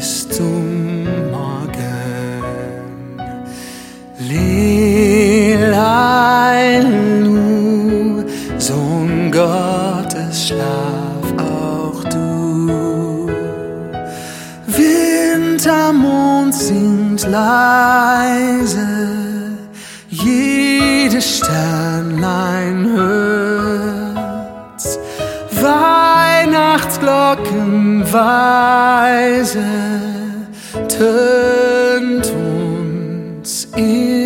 bis zum Morgen. Lilailu, Sohn Gottes, schlaf auch du. Wintermond singt leise, jedes Sternlein hört's. Weihnachtsglocken weise tönt uns in